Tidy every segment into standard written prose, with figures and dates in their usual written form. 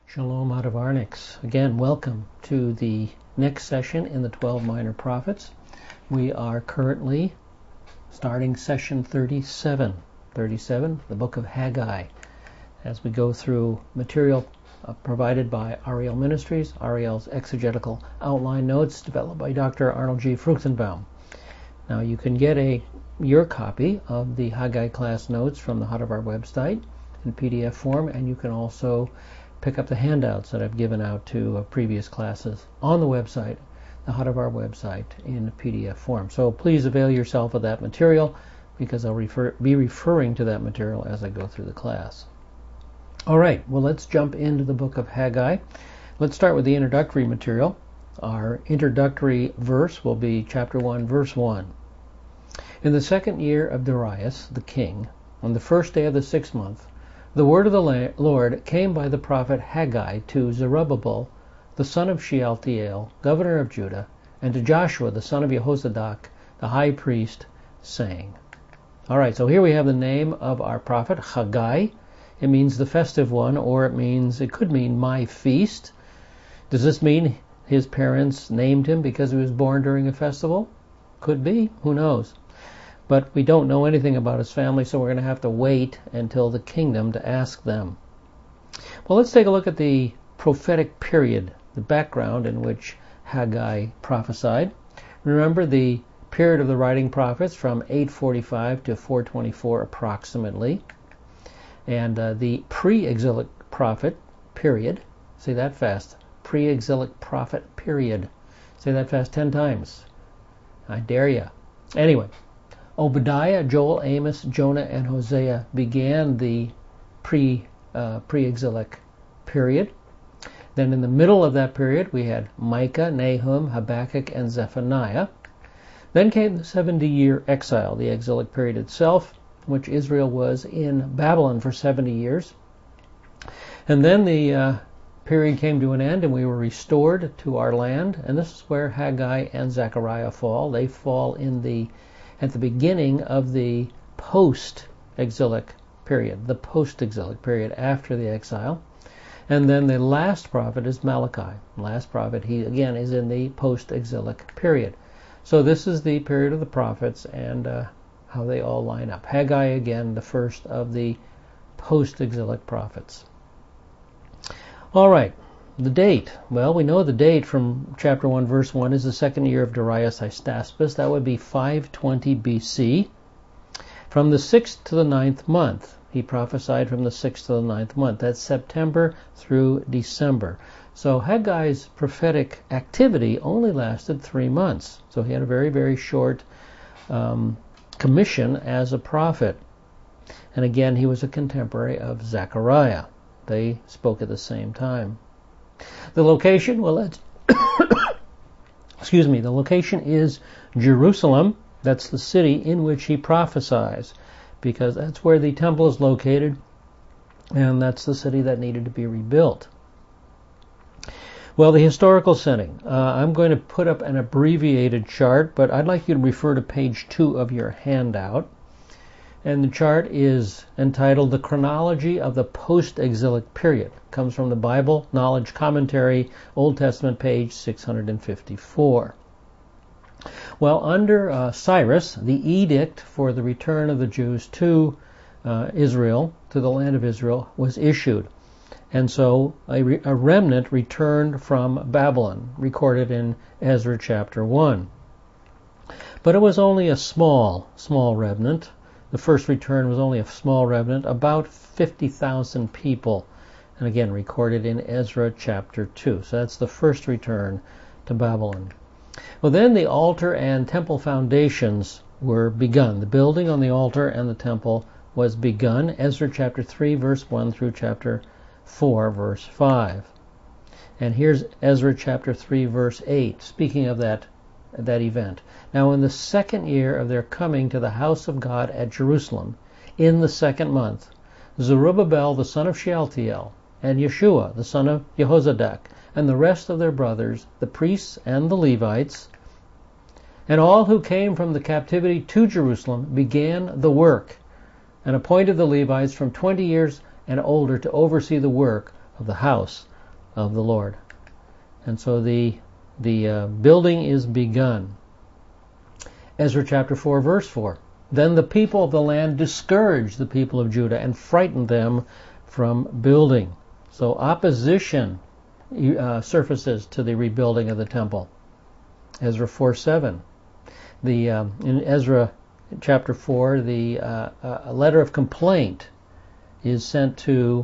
Shalom out of Arnix. Again, welcome to the next session in the 12 Minor Prophets. We are currently starting session 37, the book of Haggai, as we go through material provided by Ariel Ministries, Ariel's exegetical outline notes developed by Dr. Arnold G. Fruchtenbaum. Now you can get your copy of the Haggai class notes from the Hadavar website in PDF form, and you can also pick up the handouts that I've given out to previous classes on the website, the Hadavar website, in PDF form. So please avail yourself of that material, because I'll be referring to that material as I go through the class. All right, well, let's jump into the book of Haggai. Let's start with the introductory material. Our introductory verse will be chapter 1, verse 1. In the second year of Darius the king, on the first day of the 6th month, the word of the Lord came by the prophet Haggai to Zerubbabel, the son of Shealtiel, governor of Judah, and to Joshua, the son of Jehozadak, the high priest, saying. All right, so here we have the name of our prophet, Haggai. It means the festive one, or it could mean my feast. Does this mean his parents named him because he was born during a festival? Could be, who knows? But we don't know anything about his family, so we're going to have to wait until the kingdom to ask them. Well, let's take a look at the prophetic period, the background in which Haggai prophesied. Remember the period of the writing prophets from 845 to 424 approximately. And the pre-exilic prophet period, say that fast, pre-exilic prophet period. Say that fast 10 times. I dare you. Anyway. Obadiah, Joel, Amos, Jonah, and Hosea began the pre-exilic period. Then in the middle of that period, we had Micah, Nahum, Habakkuk, and Zephaniah. Then came the 70-year exile, the exilic period itself, in which Israel was in Babylon for 70 years. And then the period came to an end, and we were restored to our land. And this is where Haggai and Zechariah fall. They fall at the beginning of the post-exilic period, after the exile. And then the last prophet is Malachi. Last prophet, he again is in the post-exilic period. So this is the period of the prophets and how they all line up. Haggai, again, the first of the post-exilic prophets. All right. The date. Well, we know the date from chapter 1, verse 1 is the second year of Darius Hystaspes. That would be 520 BC. From the 6th to the 9th month. He prophesied from the 6th to the 9th month. That's September through December. So Haggai's prophetic activity only lasted 3 months. So he had a very, very short commission as a prophet. And again, he was a contemporary of Zechariah. They spoke at the same time. The location, well, the location is Jerusalem. That's the city in which he prophesies, because that's where the temple is located, and that's the city that needed to be rebuilt. Well, the historical setting. I'm going to put up an abbreviated chart, but I'd like you to refer to page 2 of your handout. And the chart is entitled The Chronology of the Post-Exilic Period. It comes from the Bible Knowledge Commentary, Old Testament, page 654. Well, under Cyrus, the edict for the return of the Jews to Israel, to the land of Israel, was issued. And so a remnant returned from Babylon, recorded in Ezra chapter 1. But it was only a small remnant. The first return was only a small remnant, about 50,000 people, and again recorded in Ezra chapter 2. So that's the first return to Babylon. Well, then the altar and temple foundations were begun. The building on the altar and the temple was begun. Ezra chapter 3, verse 1 through chapter 4, verse 5. And here's Ezra chapter 3, verse 8, speaking of that event. Now in the second year of their coming to the house of God at Jerusalem, in the 2nd month, Zerubbabel the son of Shealtiel, and Yeshua the son of Jehozadak, and the rest of their brothers, the priests and the Levites, and all who came from the captivity to Jerusalem, began the work, and appointed the Levites from 20 years and older to oversee the work of the house of the Lord. And so the building is begun. Ezra chapter 4, verse 4. Then the people of the land discouraged the people of Judah and frightened them from building. So opposition surfaces to the rebuilding of the temple. Ezra 4:7. In Ezra chapter 4, a letter of complaint is sent to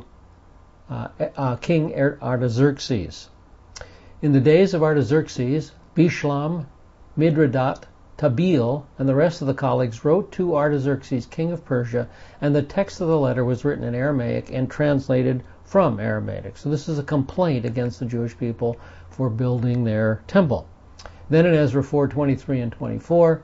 King Artaxerxes. In the days of Artaxerxes, Bishlam, Midradat, Tabeel, and the rest of the colleagues wrote to Artaxerxes, king of Persia, and the text of the letter was written in Aramaic and translated from Aramaic. So this is a complaint against the Jewish people for building their temple. Then in Ezra 4:23 and 24,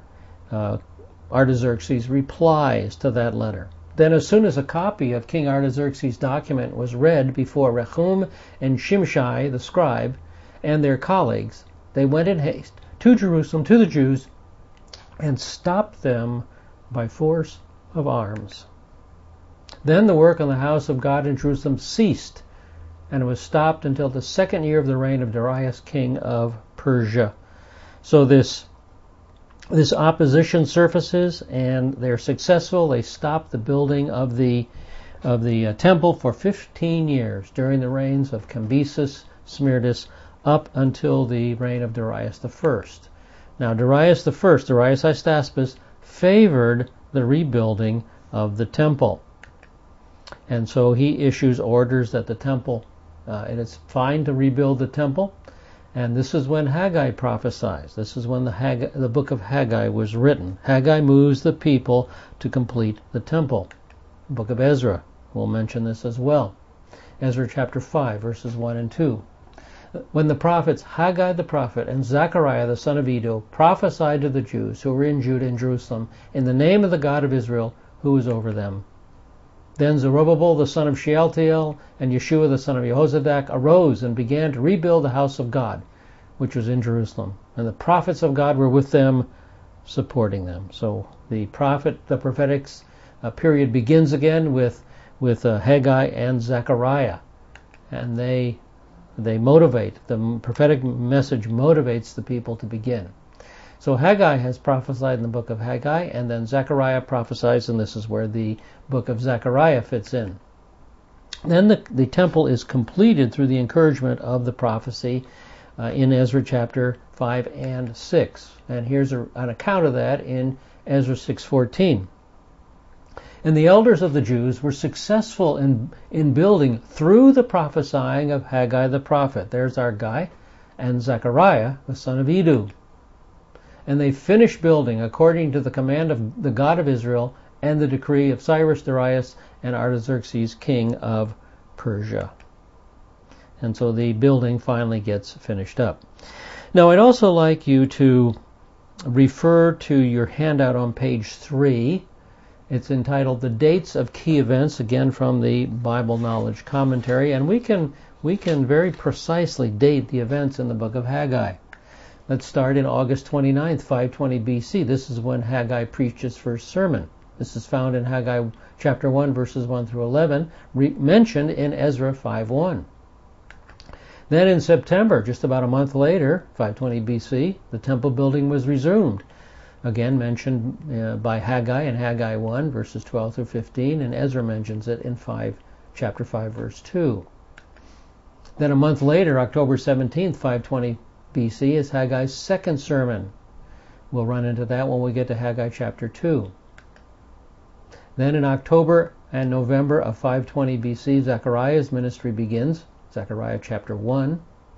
Artaxerxes replies to that letter. Then as soon as a copy of King Artaxerxes' document was read before Rehum and Shimshai the scribe and their colleagues, they went in haste to Jerusalem, to the Jews, and stopped them by force of arms. Then the work on the house of God in Jerusalem ceased, and it was stopped until the second year of the reign of Darius, king of Persia. So this opposition surfaces, and they're successful. They stop the building of the temple for 15 years during the reigns of Cambyses, Smerdis, up until the reign of Darius I. Now Darius Hystaspes, favored the rebuilding of the temple. And so he issues orders that the temple, it is fine to rebuild the temple. And this is when Haggai prophesies. This is when the book of Haggai was written. Haggai moves the people to complete the temple. The book of Ezra will mention this as well. Ezra chapter 5, verses 1 and 2. When the prophets Haggai the prophet and Zechariah the son of Iddo prophesied to the Jews who were in Judah and Jerusalem in the name of the God of Israel who was over them. Then Zerubbabel the son of Shealtiel and Yeshua the son of Jehozadak arose and began to rebuild the house of God, which was in Jerusalem. And the prophets of God were with them, supporting them. So the prophetic period begins again with Haggai and Zechariah. And they motivate, the prophetic message motivates the people to begin. So Haggai has prophesied in the book of Haggai, and then Zechariah prophesies, and this is where the book of Zechariah fits in. Then the temple is completed through the encouragement of the prophecy in Ezra chapter 5 and 6. And here's an account of that in Ezra 6:14. And the elders of the Jews were successful in building through the prophesying of Haggai the prophet. There's our guy. And Zechariah, the son of Iddo. And they finished building according to the command of the God of Israel and the decree of Cyrus, Darius, and Artaxerxes, king of Persia. And so the building finally gets finished up. Now I'd also like you to refer to your handout on page 3. It's entitled The Dates of Key Events, again from the Bible Knowledge Commentary, and we can very precisely date the events in the book of Haggai. Let's start in August 29th, 520 BC. This is when Haggai preached his first sermon. This is found in Haggai chapter 1, verses 1 through 11, mentioned in Ezra 5:1. Then in September, just about a month later, 520 BC, the temple building was resumed. Again mentioned by Haggai in Haggai 1, verses 12 through 15, and Ezra mentions it in chapter 5, verse 2. Then a month later, October 17th, 520 BC, is Haggai's second sermon. We'll run into that when we get to Haggai chapter 2. Then in October and November of 520 BC, Zechariah's ministry begins, Zechariah chapter 1.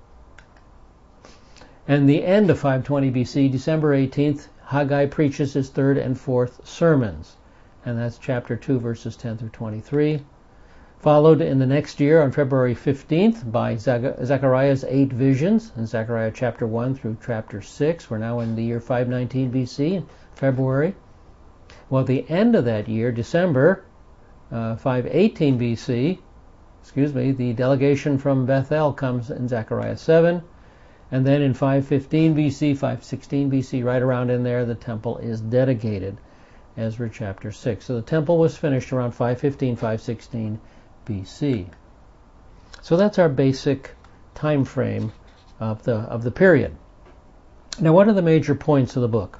And the end of 520 BC, December 18th, Haggai preaches his third and fourth sermons, and that's chapter 2, verses 10 through 23. Followed in the next year on February 15th by Zechariah's 8 visions in Zechariah chapter 1 through chapter 6. We're now in the year 519 BC, February. Well, at the end of that year, December 518 BC, the delegation from Bethel comes in Zechariah 7. And then in 515 BC, 516 BC, right around in there, the temple is dedicated, Ezra chapter 6. So the temple was finished around 515, 516 BC. So that's our basic time frame of the period. Now, what are the major points of the book?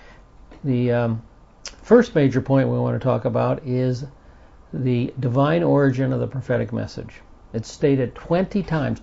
The first major point we want to talk about is the divine origin of the prophetic message. It's stated 20 times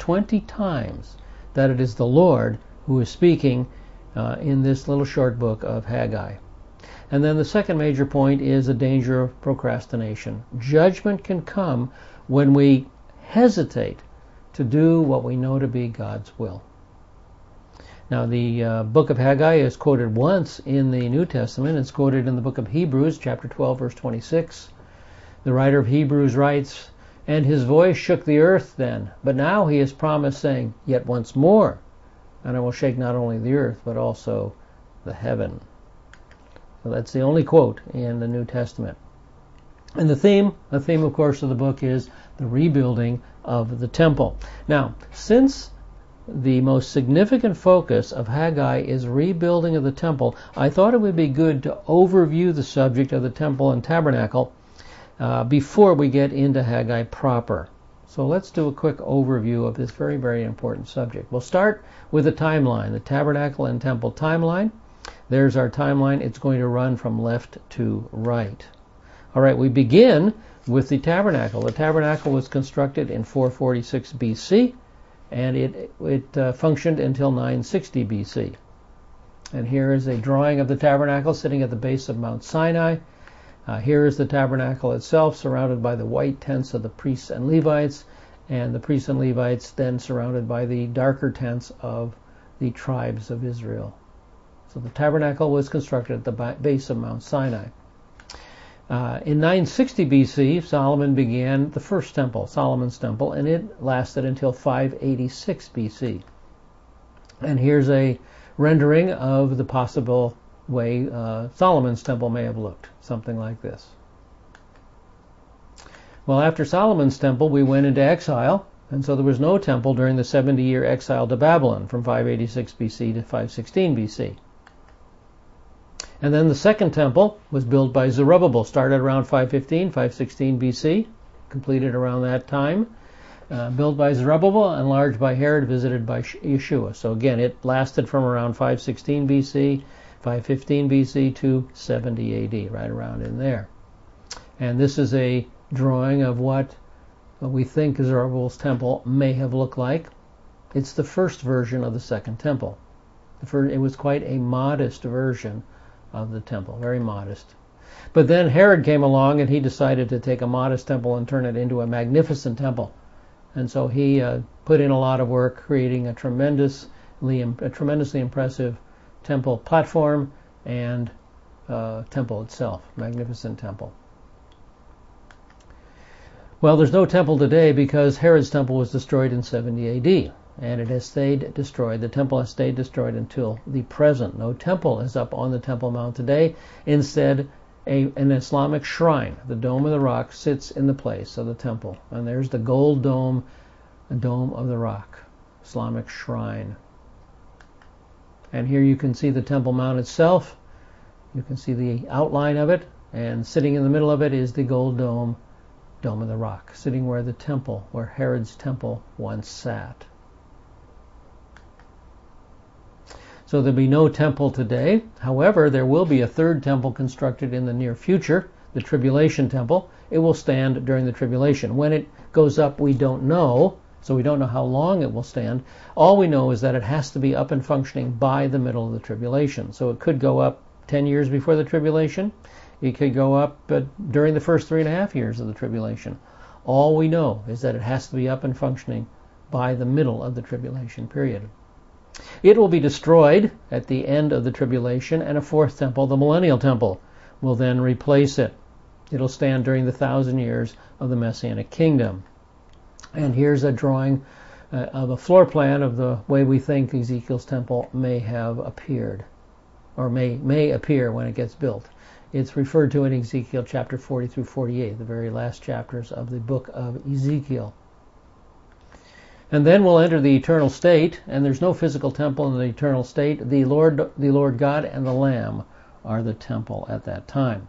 that it is the Lord who is speaking in this little short book of Haggai. And then the second major point is the danger of procrastination. Judgment can come when we hesitate to do what we know to be God's will. Now, the book of Haggai is quoted once in the New Testament. It's quoted in the book of Hebrews, chapter 12, verse 26. The writer of Hebrews writes, "And his voice shook the earth then, but now he has promised, saying, Yet once more, and I will shake not only the earth, but also the heaven." So that's the only quote in the New Testament. And the theme, of course, of the book is the rebuilding of the temple. Now, since the most significant focus of Haggai is rebuilding of the temple, I thought it would be good to overview the subject of the temple and tabernacle before we get into Haggai proper. So let's do a quick overview of this very, very important subject. We'll start with the timeline, the tabernacle and temple timeline. There's our timeline. It's going to run from left to right. All right, we begin with the tabernacle. The tabernacle was constructed in 446 BC, and it functioned until 960 BC. And here is a drawing of the tabernacle sitting at the base of Mount Sinai. Here is the tabernacle itself, surrounded by the white tents of the priests and Levites, and the priests and Levites then surrounded by the darker tents of the tribes of Israel. So the tabernacle was constructed at the base of Mount Sinai. In 960 BC, Solomon began the first temple, Solomon's temple, and it lasted until 586 BC. And here's a rendering of the possible way Solomon's temple may have looked, something like this. Well, after Solomon's temple, we went into exile, and so there was no temple during the 70-year exile to Babylon from 586 BC to 516 BC. And then the second temple was built by Zerubbabel, started around 515, 516 BC, completed around that time. Built by Zerubbabel, enlarged by Herod, visited by Yeshua. So again, it lasted from around 516 BC, 515 BC to 70 AD, right around in there. And this is a drawing of what we think Zerubbabel's temple may have looked like. It's the first version of the second temple. It was quite a modest version of the temple, very modest. But then Herod came along and he decided to take a modest temple and turn it into a magnificent temple. And so he put in a lot of work creating a tremendously impressive temple platform and temple itself, magnificent temple. Well, there's no temple today because Herod's temple was destroyed in 70 AD. And it has stayed destroyed. The temple has stayed destroyed until the present. No temple is up on the Temple Mount today. Instead, an Islamic shrine, the Dome of the Rock, sits in the place of the temple. And there's the gold dome, the Dome of the Rock, Islamic shrine. And here you can see the Temple Mount itself. You can see the outline of it. And sitting in the middle of it is the gold dome, Dome of the Rock, sitting where the temple, where Herod's temple once sat. So there'll be no temple today. However, there will be a third temple constructed in the near future, the Tribulation Temple. It will stand during the Tribulation. When it goes up, we don't know, so we don't know how long it will stand. All we know is that it has to be up and functioning by the middle of the Tribulation. So it could go up 10 years before the Tribulation. It could go up during the first 3.5 years of the Tribulation. All we know is that it has to be up and functioning by the middle of the Tribulation period. It will be destroyed at the end of the tribulation, and a fourth temple, the Millennial Temple, will then replace it. It'll stand during the 1,000 years of the Messianic Kingdom. And here's a drawing of a floor plan of the way we think Ezekiel's temple may have appeared, or may appear when it gets built. It's referred to in Ezekiel chapter 40 through 48, the very last chapters of the book of Ezekiel. And then we'll enter the eternal state, and there's no physical temple in the eternal state. The Lord God and the Lamb are the temple at that time.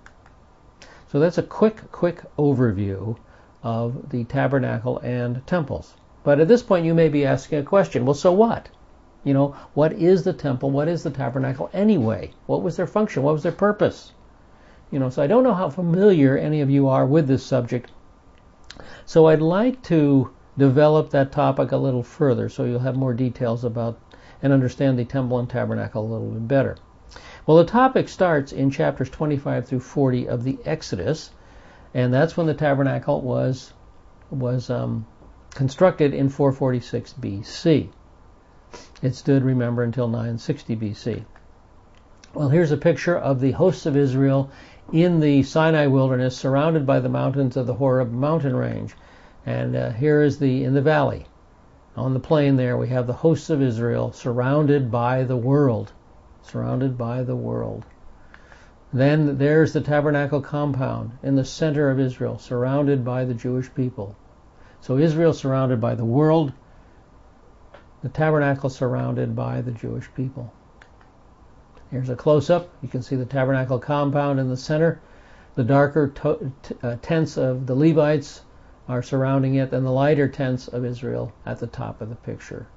So that's a quick overview of the tabernacle and temples. But at this point you may be asking a question. Well, so what? What is the temple? What is the tabernacle anyway? What was their function? What was their purpose? So I don't know how familiar any of you are with this subject. So I'd like to develop that topic a little further so you'll have more details about and understand the temple and tabernacle a little bit better. Well, the topic starts in chapters 25 through 40 of the Exodus, and that's when the tabernacle was constructed in 446 BC. It stood, remember, until 960 BC. Well, here's a picture of the hosts of Israel in the Sinai wilderness, surrounded by the mountains of the Horeb mountain range. And here is in the valley. On the plain there, we have the hosts of Israel surrounded by the world. Surrounded by the world. Then there's the tabernacle compound in the center of Israel, surrounded by the Jewish people. So Israel surrounded by the world, the tabernacle surrounded by the Jewish people. Here's a close-up. You can see the tabernacle compound in the center. The darker tents of the Levites are surrounding it, and the lighter tents of Israel at the top of the picture.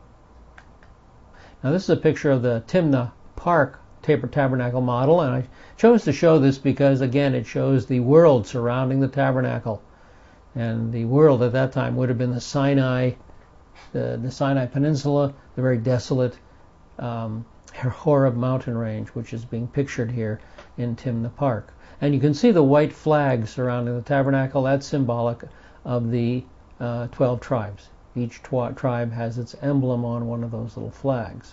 Now this is a picture of the Timnah Park tabernacle model, and I chose to show this because, again, it shows the world surrounding the tabernacle. And the world at that time would have been the Sinai Peninsula, the very desolate Horeb mountain range, which is being pictured here in Timnah Park. And you can see the white flag surrounding the tabernacle. That's symbolic of the 12 tribes. Each tribe has its emblem on one of those little flags.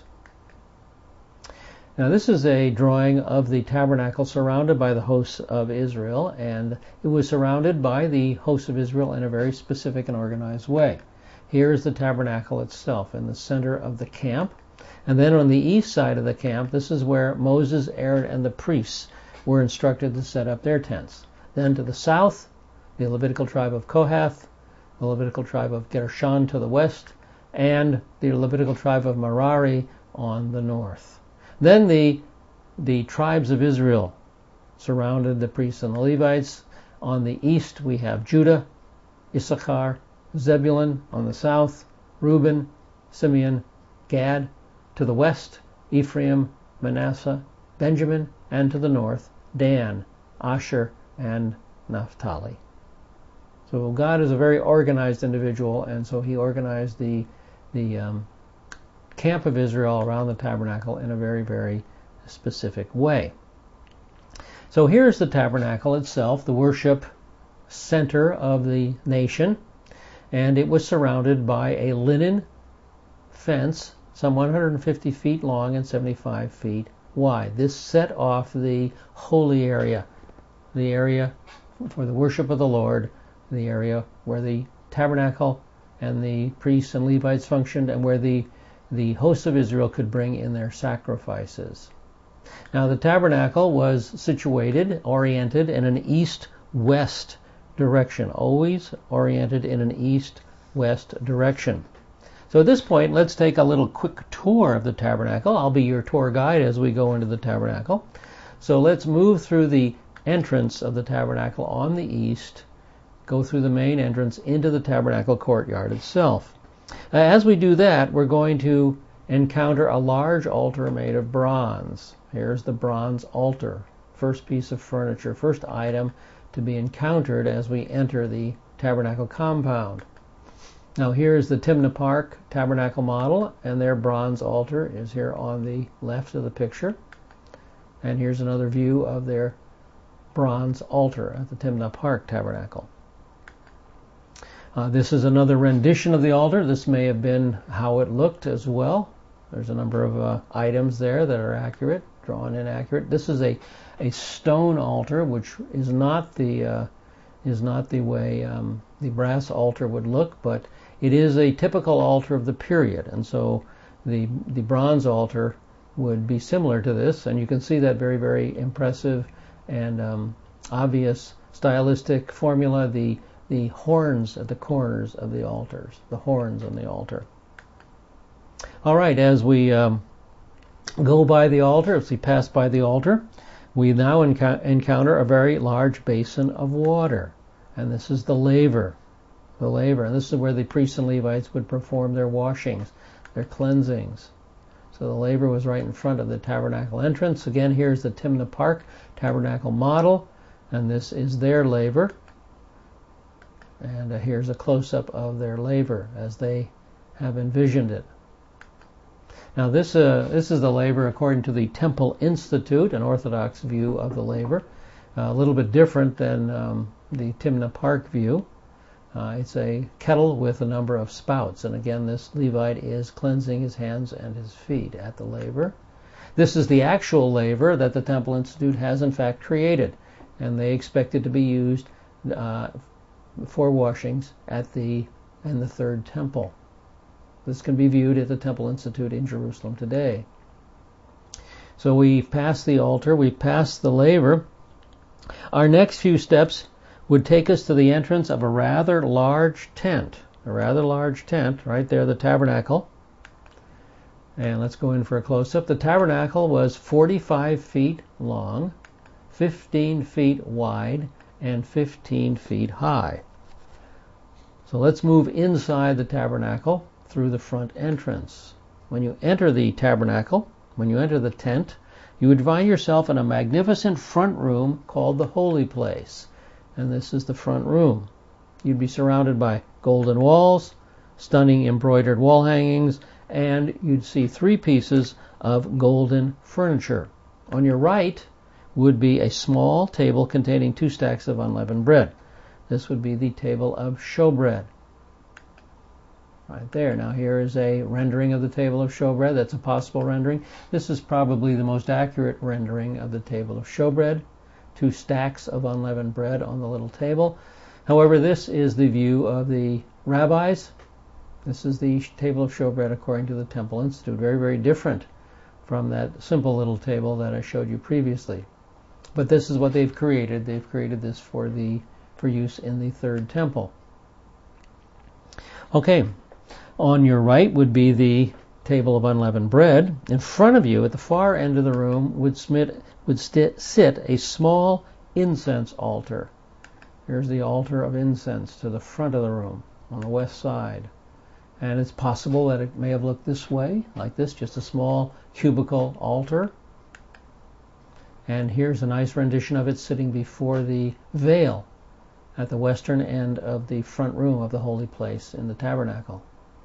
Now this is a drawing of the tabernacle surrounded by the hosts of Israel, and it was surrounded by the hosts of Israel in a very specific and organized way. Here is the tabernacle itself in the center of the camp. And then on the east side of the camp, this is where Moses, Aaron, and the priests were instructed to set up their tents. Then to the south, the Levitical tribe of Kohath, the Levitical tribe of Gershon to the west, and the Levitical tribe of Merari on the north. Then the tribes of Israel surrounded the priests and the Levites. On the east we have Judah, Issachar, Zebulun. On the south, Reuben, Simeon, Gad. To the west, Ephraim, Manasseh, Benjamin, and to the north, Dan, Asher, and Naphtali. So God is a very organized individual, and so he organized the camp of Israel around the tabernacle in a very, very specific way. So here's the tabernacle itself, the worship center of the nation, and it was surrounded by a linen fence, some 150 feet long and 75 feet wide. This set off the holy area, the area for the worship of the Lord, the area where the tabernacle and the priests and Levites functioned, and where the hosts of Israel could bring in their sacrifices. Now the tabernacle was situated, oriented in an east-west direction, always oriented in an east-west direction. So at this point, let's take a little quick tour of the tabernacle. I'll be your tour guide as we go into the tabernacle. So let's move through the entrance of the tabernacle on the east, go through the main entrance into the tabernacle courtyard itself. As we do that, we're going to encounter a large altar made of bronze. Here's the bronze altar, first piece of furniture, first item to be encountered as we enter the tabernacle compound. Now here's the Timnah Park tabernacle model, and their bronze altar is here on the left of the picture. And here's another view of their bronze altar at the Timnah Park tabernacle. This is another rendition of the altar. This may have been how it looked as well. There's a number of items there that are accurate, drawn in accurate. This is a stone altar, which is not the way the brass altar would look, but it is a typical altar of the period, and so the bronze altar would be similar to this, and you can see that very, very impressive and obvious stylistic formula, the horns at the corners of the altars, the horns on the altar. All right, as we go by the altar, as we pass by the altar, we now encounter a very large basin of water, and this is the laver. the laver. And this is where the priests and Levites would perform their washings, their cleansings. So the laver was right in front of the tabernacle entrance. Again, here's the Timnah Park tabernacle model, and this is their laver. And here's a close-up of their laver as they have envisioned it. Now this is the laver according to the Temple Institute, an Orthodox view of the laver. A little bit different than the Timnah Park view. It's a kettle with a number of spouts, and again this Levite is cleansing his hands and his feet at the laver. This is the actual laver that the Temple Institute has in fact created, and they expect it to be used for washings in the third temple. This can be viewed at the Temple Institute in Jerusalem today. So we've passed the altar, we've passed the laver. Our next few steps would take us to the entrance of a rather large tent. A rather large tent, right there, the tabernacle. And let's go in for a close-up. The tabernacle was 45 feet long, 15 feet wide, and 15 feet high. So let's move inside the tabernacle through the front entrance. When you enter the tabernacle, when you enter the tent, you would find yourself in a magnificent front room called the Holy Place. And this is the front room. You'd be surrounded by golden walls, stunning embroidered wall hangings, and you'd see 3 pieces of golden furniture. On your right would be a small table containing 2 stacks of unleavened bread. This would be the table of showbread. Right there. Now here is a rendering of the table of showbread. That's a possible rendering. This is probably the most accurate rendering of the table of showbread. 2 stacks of unleavened bread on the little table. However, this is the view of the rabbis. This is the table of showbread according to the Temple Institute. Very, very different from that simple little table that I showed you previously. But this is what they've created. They've created this for use in the third temple. Okay, on your right would be the table of unleavened bread. In front of you, at the far end of the room, would sit a small incense altar. Here's the altar of incense to the front of the room on the west side. And it's possible that it may have looked this way, like this, just a small cubical altar. And here's a nice rendition of it sitting before the veil at the western end of the front room of the holy place in the tabernacle.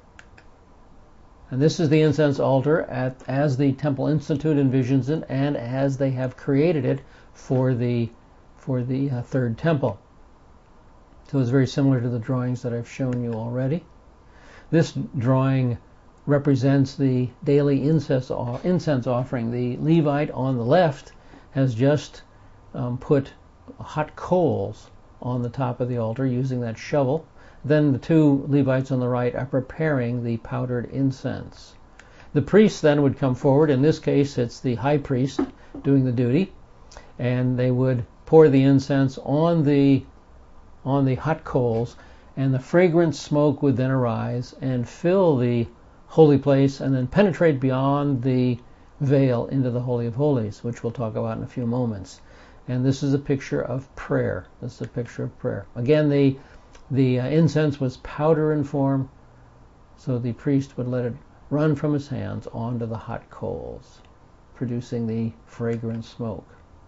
And this is the incense altar as the Temple Institute envisions it and as they have created it for the third temple. So it's very similar to the drawings that I've shown you already. This drawing represents the daily incense offering. The Levite on the left has just put hot coals on the top of the altar using that shovel. Then the 2 Levites on the right are preparing the powdered incense. The priest then would come forward. In this case, it's the high priest doing the duty, and they would pour the incense on the hot coals, and the fragrant smoke would then arise and fill the holy place and then penetrate beyond the veil into the Holy of Holies, which we'll talk about in a few moments. And this is a picture of prayer. This is a picture of prayer. Again, the incense was powder in form, so the priest would let it run from his hands onto the hot coals, producing the fragrant smoke.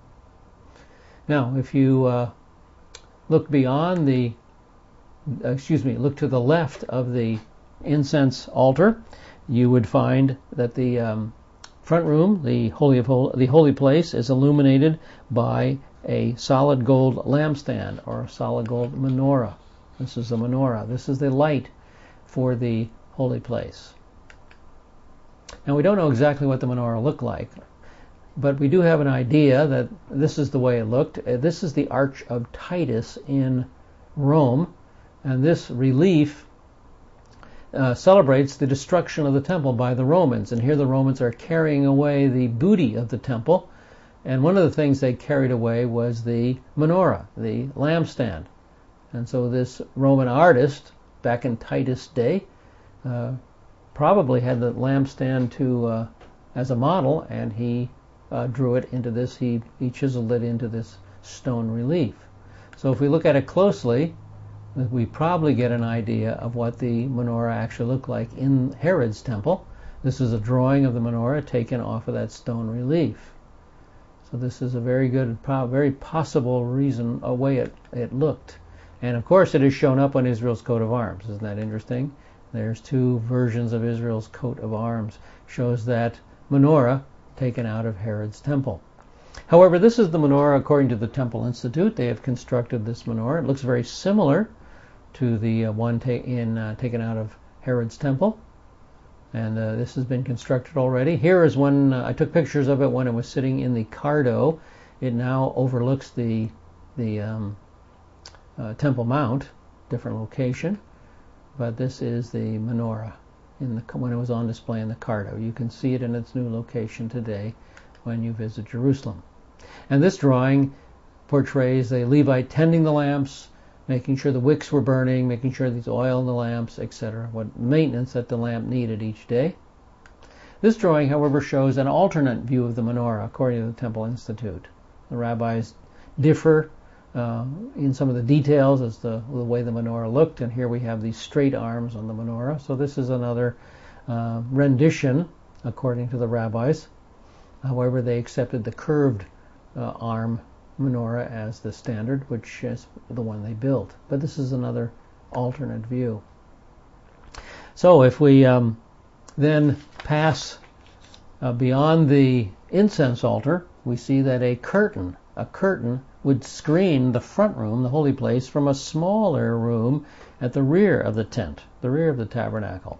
Now, if you look beyond look to the left of the incense altar, you would find that the front room, the holy place, is illuminated by a solid gold lampstand or a solid gold menorah. This is the menorah. This is the light for the holy place. Now we don't know exactly what the menorah looked like, but we do have an idea that this is the way it looked. This is the Arch of Titus in Rome, and this relief celebrates the destruction of the temple by the Romans. And here the Romans are carrying away the booty of the temple, and one of the things they carried away was the menorah, the lampstand. And so this Roman artist, back in Titus' day, probably had the lampstand as a model, and he drew it into this, he chiseled it into this stone relief. So if we look at it closely, we probably get an idea of what the menorah actually looked like in Herod's temple. This is a drawing of the menorah taken off of that stone relief. So this is a very good, very possible reason, a way it looked. And of course it is shown up on Israel's coat of arms. Isn't that interesting? There's two versions of Israel's coat of arms. Shows that menorah taken out of Herod's temple. However, this is the menorah according to the Temple Institute. They have constructed this menorah. It looks very similar to the one taken out of Herod's temple. And this has been constructed already. Here is one, I took pictures of it when it was sitting in the Cardo. It now overlooks the Temple Mount, different location. But this is the menorah when it was on display in the Cardo. You can see it in its new location today when you visit Jerusalem. And this drawing portrays a Levite tending the lamps, making sure the wicks were burning, making sure there's oil in the lamps, etc. What maintenance that the lamp needed each day. This drawing, however, shows an alternate view of the menorah according to the Temple Institute. The rabbis differ in some of the details as the way the menorah looked, and here we have these straight arms on the menorah. So this is another rendition according to the rabbis. However, they accepted the curved arm menorah as the standard, which is the one they built. But this is another alternate view. So if we then pass beyond the incense altar, we see that a curtain would screen the front room, the holy place, from a smaller room at the rear of the tent, the rear of the tabernacle.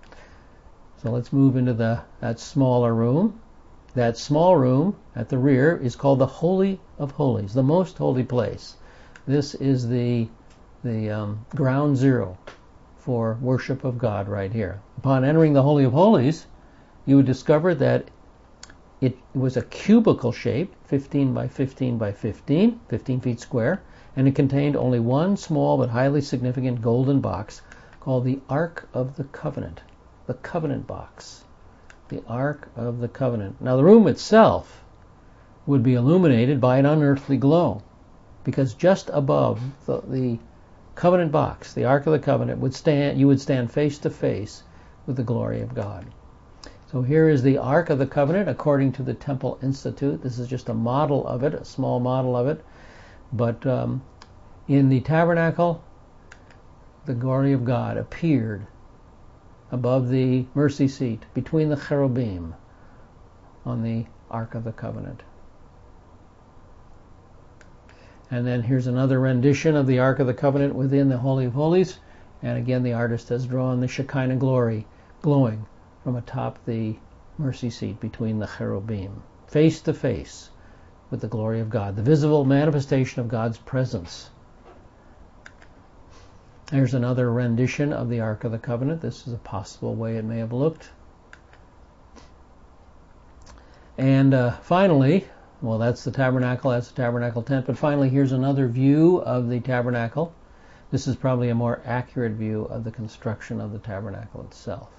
So let's move into that smaller room. That small room at the rear is called the Holy of Holies, the most holy place. This is the ground zero for worship of God right here. Upon entering the Holy of Holies, you would discover that it was a cubical shape, 15 by 15 by 15 feet square, and it contained only one small but highly significant golden box called the Ark of the Covenant, the Covenant box. The Ark of the Covenant. Now the room itself would be illuminated by an unearthly glow, because just above the covenant box, the Ark of the Covenant, you would stand face to face with the glory of God. So here is the Ark of the Covenant according to the Temple Institute. This is just a model of it, a small model of it. But in the tabernacle, the glory of God appeared above the mercy seat, between the cherubim, on the Ark of the Covenant. And then here's another rendition of the Ark of the Covenant within the Holy of Holies. And again, the artist has drawn the Shekinah glory glowing from atop the mercy seat between the cherubim, face to face with the glory of God, the visible manifestation of God's presence. There's another rendition of the Ark of the Covenant. This is a possible way it may have looked. And finally, well, that's the tabernacle tent. But finally, here's another view of the tabernacle. This is probably a more accurate view of the construction of the tabernacle itself.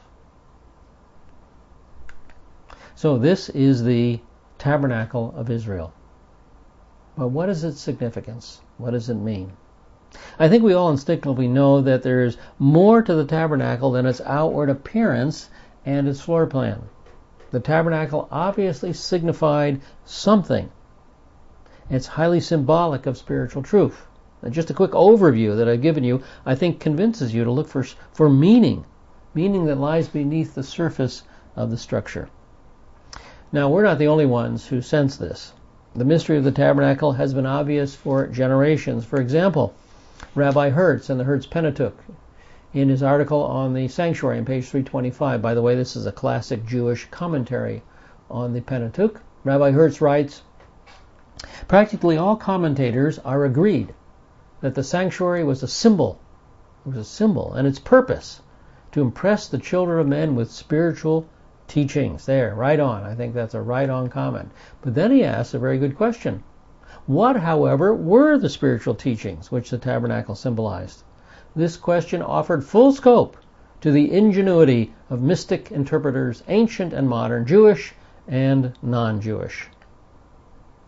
So this is the tabernacle of Israel. But what is its significance? What does it mean? I think we all instinctively know that there is more to the tabernacle than its outward appearance and its floor plan. The tabernacle obviously signified something. It's highly symbolic of spiritual truth. And just a quick overview that I've given you, I think convinces you to look for meaning that lies beneath the surface of the structure. Now, we're not the only ones who sense this. The mystery of the tabernacle has been obvious for generations. For example, Rabbi Hertz in the Hertz Pentateuch, in his article on the sanctuary on page 325. By the way, this is a classic Jewish commentary on the Pentateuch. Rabbi Hertz writes, practically all commentators are agreed that the sanctuary was a symbol. It was a symbol, and its purpose to impress the children of men with spiritual teachings. There, right on. I think that's a right on comment. But then he asks a very good question. What, however, were the spiritual teachings which the tabernacle symbolized? This question offered full scope to the ingenuity of mystic interpreters, ancient and modern, Jewish and non-Jewish.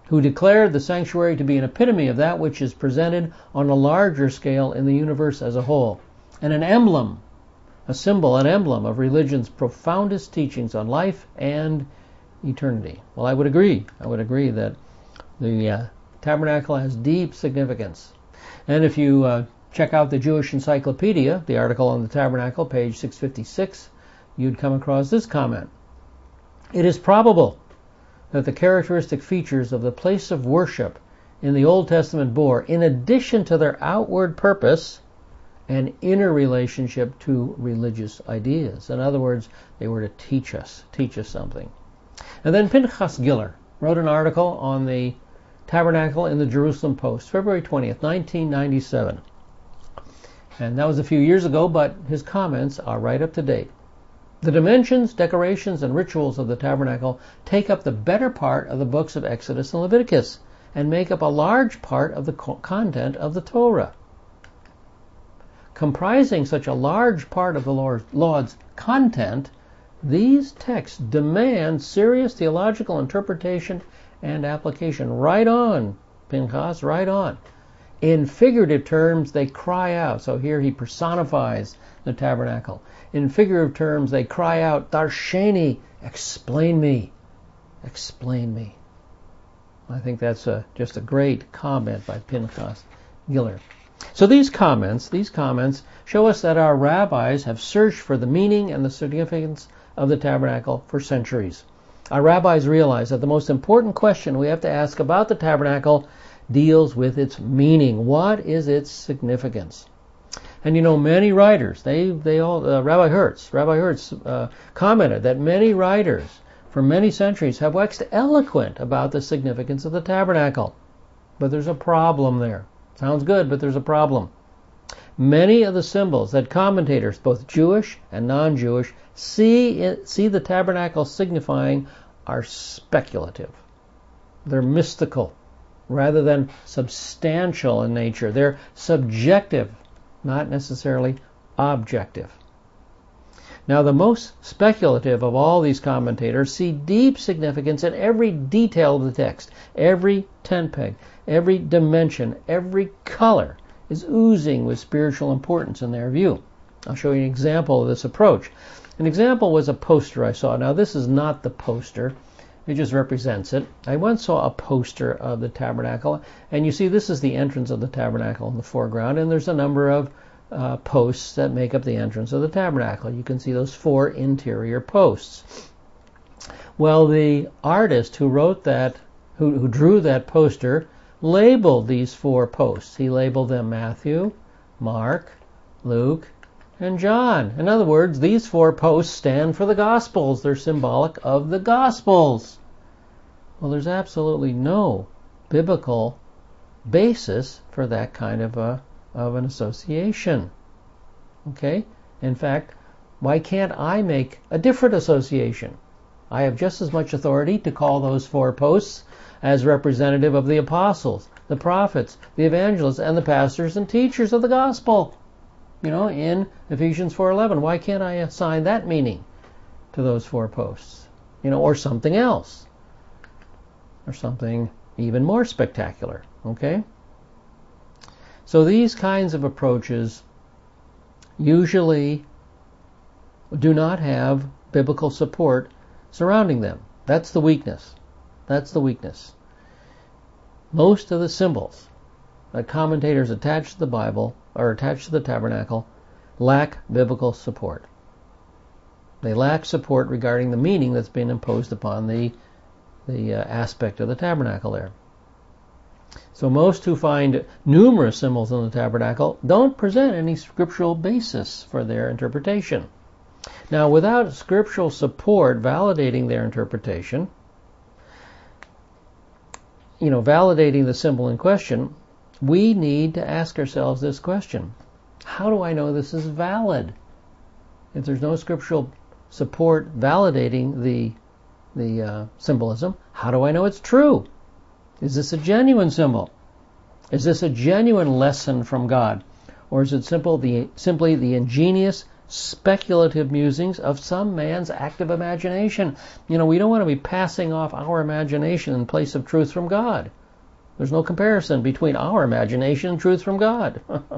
who declared the sanctuary to be an epitome of that which is presented on a larger scale in the universe as a whole, and an emblem, a symbol, an emblem of religion's profoundest teachings on life and eternity. Well, I would agree. I would agree that the tabernacle has deep significance. And if you check out the Jewish Encyclopedia, the article on the tabernacle, page 656, you'd come across this comment. It is probable that the characteristic features of the place of worship in the Old Testament bore, in addition to their outward purpose, an inner relationship to religious ideas. In other words, they were to teach us something. And then Pinchas Giller wrote an article on the tabernacle in the Jerusalem Post, February 20th, 1997. And that was a few years ago, but his comments are right up to date. The dimensions, decorations, and rituals of the tabernacle take up the better part of the books of Exodus and Leviticus and make up a large part of the content of the Torah. Comprising such a large part of the Lord's content, these texts demand serious theological interpretation and application. Right on, Pinchas, right on. In figurative terms, they cry out. So here he personifies the tabernacle. In figurative terms, they cry out, Darsheni, explain me, explain me. I think that's just a great comment by Pinchas Giller. So these comments show us that our rabbis have searched for the meaning and the significance of the tabernacle for centuries. Our rabbis realize that the most important question we have to ask about the tabernacle deals with its meaning. What is its significance? And many writers, Rabbi Hertz commented that many writers for many centuries have waxed eloquent about the significance of the tabernacle. But there's a problem there. Sounds good, but there's a problem. Many of the symbols that commentators, both Jewish and non-Jewish, see the tabernacle signifying are speculative. They're mystical rather than substantial in nature. They're subjective, not necessarily objective. Now, the most speculative of all these commentators see deep significance in every detail of the text. Every tent peg, every dimension, every color is oozing with spiritual importance in their view. I'll show you an example of this approach. An example was a poster I saw. Now, this is not the poster. It just represents it. I once saw a poster of the tabernacle, and you see this is the entrance of the tabernacle in the foreground, and there's a number of posts that make up the entrance of the tabernacle. You can see those 4 interior posts. Well, the artist who wrote that, who drew that poster, labeled these 4 posts. He labeled them Matthew, Mark, Luke, and John. In other words, these 4 posts stand for the Gospels. They're symbolic of the Gospels. Well, there's absolutely no biblical basis for that kind of an association. Okay? In fact, why can't I make a different association? I have just as much authority to call those 4 posts as representative of the apostles, the prophets, the evangelists, and the pastors and teachers of the gospel. In Ephesians 4:11, why can't I assign that meaning to those 4 posts? Or something else, or something even more spectacular. Okay? So these kinds of approaches usually do not have biblical support surrounding them. That's the weakness. That's the weakness. Most of the symbols that commentators attach to the Bible or attached to the tabernacle lack biblical support. They lack support regarding the meaning that's been imposed upon the aspect of the tabernacle there. So most who find numerous symbols in the tabernacle don't present any scriptural basis for their interpretation. Now, without scriptural support validating their interpretation, validating the symbol in question, we need to ask ourselves this question. How do I know this is valid? If there's no scriptural support validating the symbolism, how do I know it's true? Is this a genuine symbol? Is this a genuine lesson from God? Or is it simply the ingenious speculative musings of some man's active imagination. We don't want to be passing off our imagination in place of truth from God. There's no comparison between our imagination and truth from God.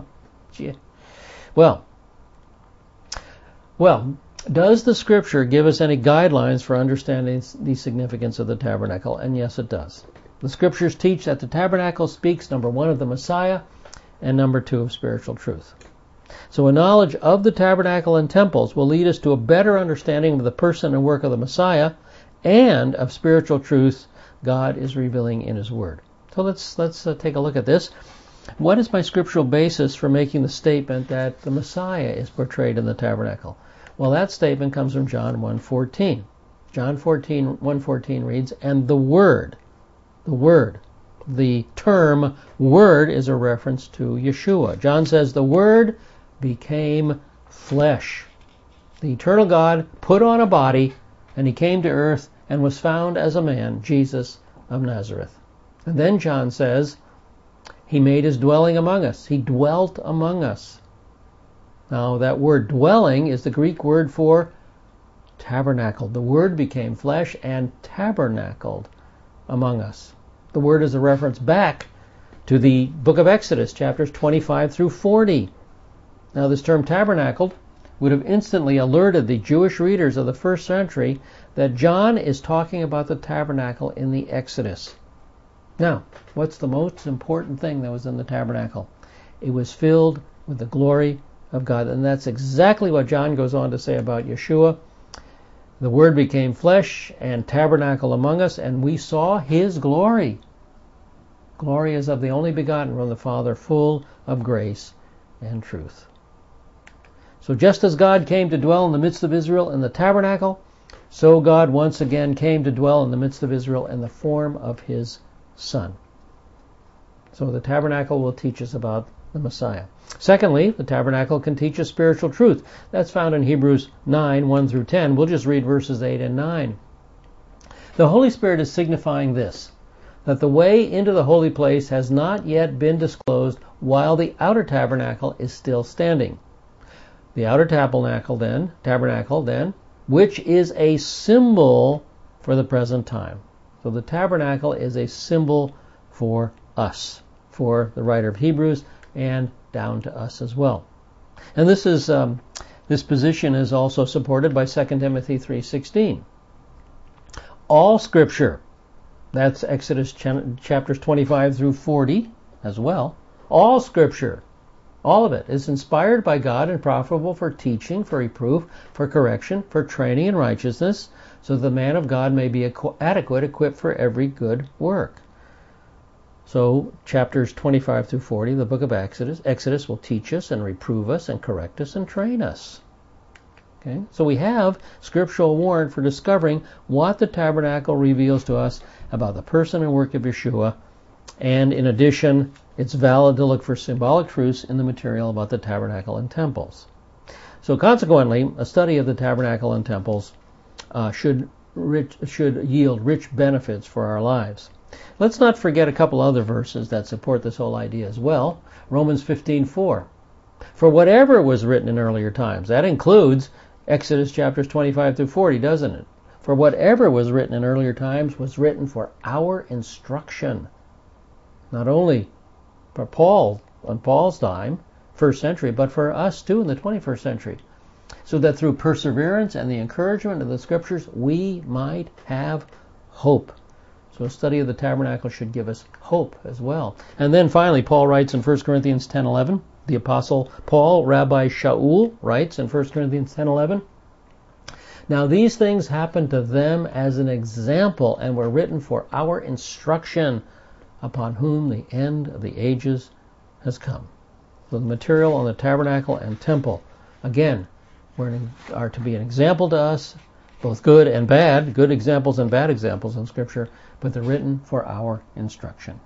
Well, does the Scripture give us any guidelines for understanding the significance of the tabernacle? And yes, it does. The Scriptures teach that the tabernacle speaks, number one, of the Messiah, and number two, of spiritual truth. So a knowledge of the tabernacle and temples will lead us to a better understanding of the person and work of the Messiah and of spiritual truth God is revealing in His Word. So let's take a look at this. What is my scriptural basis for making the statement that the Messiah is portrayed in the tabernacle? Well, that statement comes from John 1:14. John 1:14 reads, and the Word. The term Word is a reference to Yeshua. John says the Word became flesh. The eternal God put on a body, and He came to earth and was found as a man, Jesus of Nazareth. And then John says, He made His dwelling among us. He dwelt among us. Now, that word dwelling is the Greek word for tabernacle. The Word became flesh and tabernacled among us. The word is a reference back to the book of Exodus, chapters 25 through 40. Now, this term tabernacled would have instantly alerted the Jewish readers of the first century that John is talking about the tabernacle in the Exodus. Now, what's the most important thing that was in the tabernacle? It was filled with the glory of God. And that's exactly what John goes on to say about Yeshua. The Word became flesh and tabernacle among us, and we saw His glory. Glory is of the only begotten from the Father, full of grace and truth. So just as God came to dwell in the midst of Israel in the tabernacle, so God once again came to dwell in the midst of Israel in the form of His Son. So the tabernacle will teach us about the Messiah. Secondly, the tabernacle can teach us spiritual truth. That's found in Hebrews 9, 1 through 10. We'll just read verses 8 and 9. The Holy Spirit is signifying this, that the way into the holy place has not yet been disclosed while the outer tabernacle is still standing. The outer tabernacle then, which is a symbol for the present time. So the tabernacle is a symbol for us, for the writer of Hebrews, and down to us as well. And this position is also supported by 2 Timothy 3:16. All Scripture, that's Exodus chapters 25 through 40 as well, all Scripture, all of it, is inspired by God and profitable for teaching, for reproof, for correction, for training in righteousness, so the man of God may be adequate, equipped for every good work. So chapters 25 through 40, the book of Exodus will teach us and reprove us and correct us and train us. Okay? So we have scriptural warrant for discovering what the tabernacle reveals to us about the person and work of Yeshua, and in addition, it's valid to look for symbolic truths in the material about the tabernacle and temples. So consequently, a study of the tabernacle and temples should yield rich benefits for our lives. Let's not forget a couple other verses that support this whole idea as well. Romans 15:4. For whatever was written in earlier times, that includes Exodus chapters 25 through 40, doesn't it? For whatever was written in earlier times was written for our instruction. Not only for Paul on Paul's time, first century, but for us too in the 21st century. So that through perseverance and the encouragement of the Scriptures, we might have hope. So a study of the tabernacle should give us hope as well. And then finally, Paul writes in 1 Corinthians 10:11, the Apostle Paul, Rabbi Shaul, writes in 1 Corinthians 10:11, now these things happened to them as an example and were written for our instruction, upon whom the end of the ages has come. So the material on the tabernacle and temple, again, are to be an example to us, both good and bad, good examples and bad examples in Scripture, but they're written for our instruction.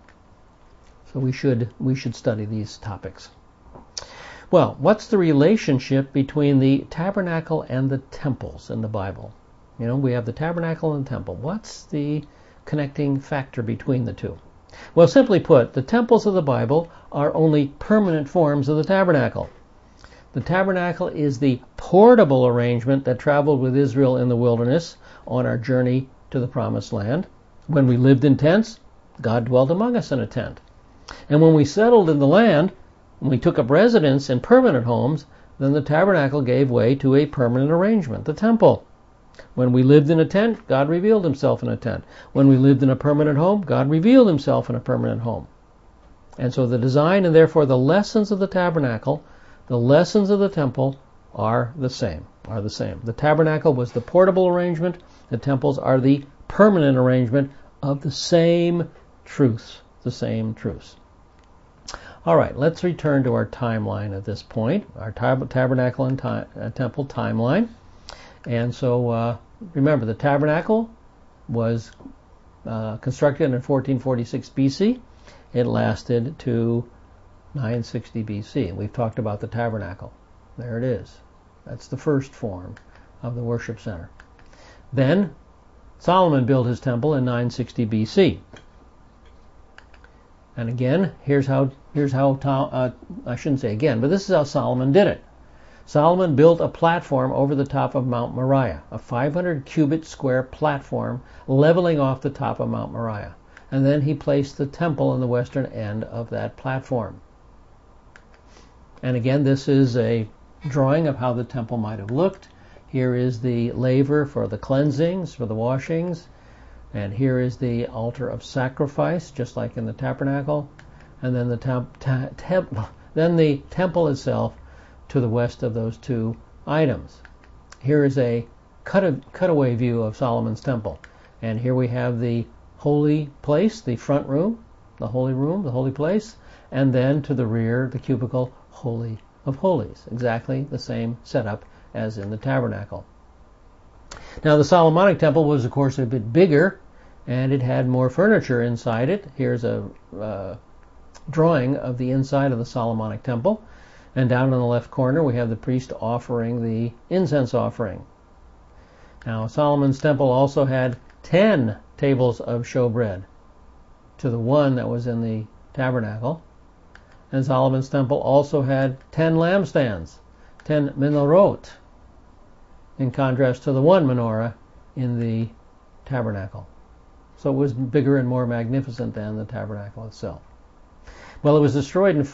So we should study these topics. Well, what's the relationship between the tabernacle and the temples in the Bible? We have the tabernacle and the temple. What's the connecting factor between the two? Well, simply put, the temples of the Bible are only permanent forms of the tabernacle. The tabernacle is the portable arrangement that traveled with Israel in the wilderness on our journey to the promised land. When we lived in tents, God dwelt among us in a tent. And when we settled in the land, when we took up residence in permanent homes, then the tabernacle gave way to a permanent arrangement, the temple. When we lived in a tent, God revealed himself in a tent. When we lived in a permanent home, God revealed himself in a permanent home. And so the design and therefore the lessons of the tabernacle, the lessons of the temple are the same. The tabernacle was the portable arrangement. The temples are the permanent arrangement of the same truths. All right, let's return to our timeline at this point, our tabernacle and temple timeline. And so remember, the tabernacle was constructed in 1446 BC. It lasted to 960 BC. And we've talked about the tabernacle. There it is. That's the first form of the worship center. Then Solomon built his temple in 960 BC. And again, here's how I shouldn't say again, but this is how Solomon did it. Solomon built a platform over the top of Mount Moriah, a 500 cubit square platform leveling off the top of Mount Moriah. And then he placed the temple in the western end of that platform. And again, this is a drawing of how the temple might have looked. Here is the laver for the cleansings, for the washings. And here is the altar of sacrifice, just like in the tabernacle. And then the temple itself to the west of those two items. Here is a cutaway view of Solomon's temple. And here we have the holy place, the front room, the holy place, and then to the rear, the cubicle, Holy of Holies. Exactly the same setup as in the tabernacle. Now the Solomonic temple was, of course, a bit bigger, and it had more furniture inside it. Here's a drawing of the inside of the Solomonic temple. And down in the left corner, we have the priest offering the incense offering. Now, Solomon's temple also had 10 tables of showbread to the one that was in the tabernacle. And Solomon's temple also had 10 lampstands, 10 menorot, in contrast to the one menorah in the tabernacle. So it was bigger and more magnificent than the tabernacle itself. Well, it was destroyed in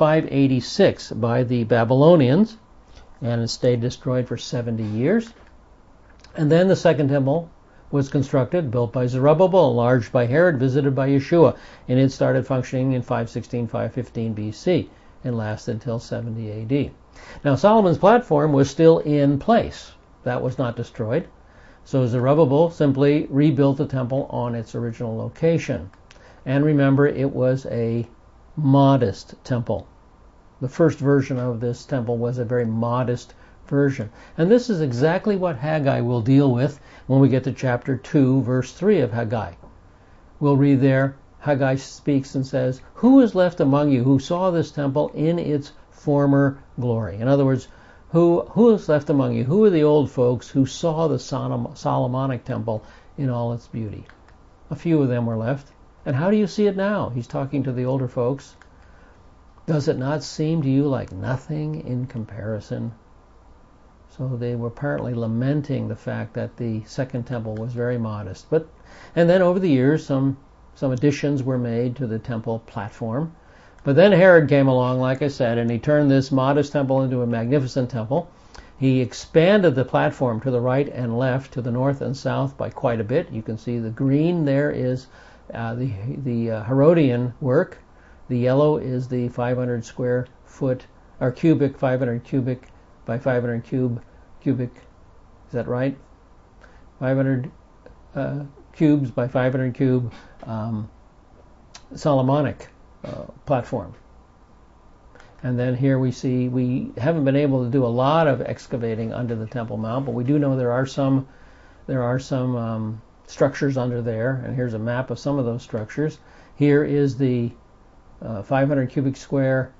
586 by the Babylonians, and it stayed destroyed for 70 years. And then the second temple was constructed, built by Zerubbabel, enlarged by Herod, visited by Yeshua, and it started functioning in 516, 515 BC, and lasted until 70 AD. Now, Solomon's platform was still in place. That was not destroyed. So Zerubbabel simply rebuilt the temple on its original location. And remember, it was a modest temple. The first version of this temple was a very modest version. And this is exactly what Haggai will deal with when we get to chapter 2, verse 3 of Haggai. We'll read there, Haggai speaks and says, "Who is left among you who saw this temple in its former glory?" In other words, who is left among you? Who are the old folks who saw the Solomonic temple in all its beauty? A few of them were left. And how do you see it now? He's talking to the older folks. Does it not seem to you like nothing in comparison? So they were apparently lamenting the fact that the second temple was very modest. And then over the years, some additions were made to the temple platform. But then Herod came along, like I said, and he turned this modest temple into a magnificent temple. He expanded the platform to the right and left, to the north and south by quite a bit. You can see the green there is the Herodian work. The yellow is the 500 square foot, or cubic, 500 cubic by 500 cubic. Is that right? 500 cubes by 500 cube Solomonic platform. And then here we see, we haven't been able to do a lot of excavating under the Temple Mount, but we do know there are some structures under there, and here's a map of some of those structures. Here is the 500 cubic square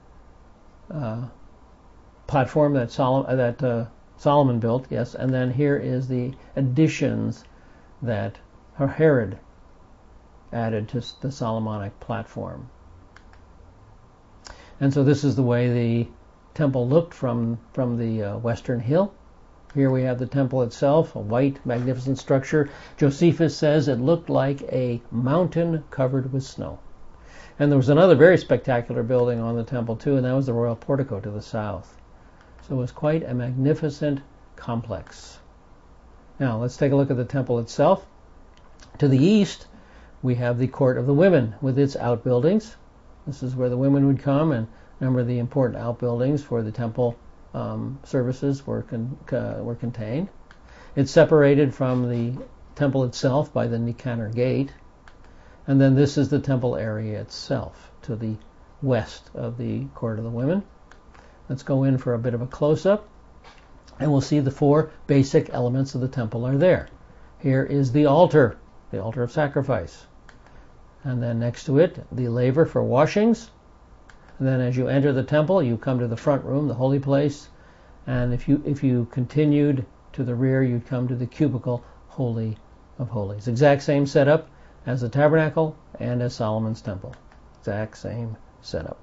platform that Solomon built, yes, and then here is the additions that Herod added to the Solomonic platform. And so this is the way the temple looked from the western hill. Here we have the temple itself, a white, magnificent structure. Josephus says it looked like a mountain covered with snow. And there was another very spectacular building on the temple too, and that was the royal portico to the south. So it was quite a magnificent complex. Now let's take a look at the temple itself. To the east, we have the court of the women with its outbuildings. This is where the women would come, and a number of the important outbuildings for the temple services were contained. It's separated from the temple itself by the Nicanor Gate, and then this is the temple area itself to the west of the court of the women. Let's go in for a bit of a close-up, and we'll see the four basic elements of the temple are there. Here is the altar of sacrifice, and then next to it the laver for washings. And then as you enter the temple, you come to the front room, the holy place, and if you continued to the rear, you'd come to the cubicle, Holy of Holies. Exact same setup as the tabernacle and as Solomon's temple. Exact same setup.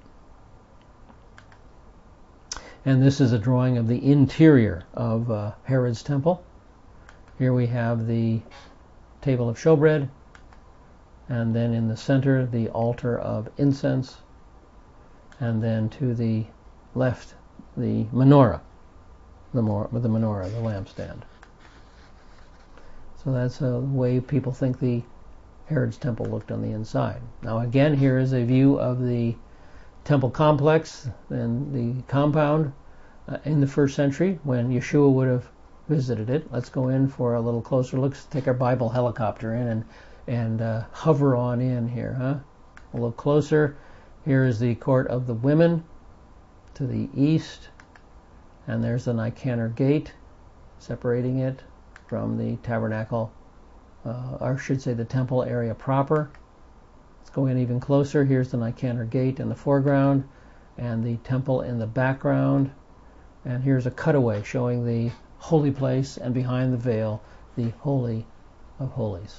And this is a drawing of the interior of Herod's temple. Here we have the table of showbread, and then in the center the altar of incense, and then to the left the menorah, the lampstand. So that's the way people think the Herod's temple looked on the inside. Now again, here is a view of the temple complex and the compound in the first century when Yeshua would have visited it. Let's go in for a little closer look. Let's take our Bible helicopter in and hover on in here, A little closer. Here is the court of the women to the east, and there's the Nicanor Gate separating it from the tabernacle, or I should say the temple area proper. Let's go in even closer. Here's the Nicanor Gate in the foreground and the temple in the background. And here's a cutaway showing the holy place, and behind the veil, the Holy of Holies.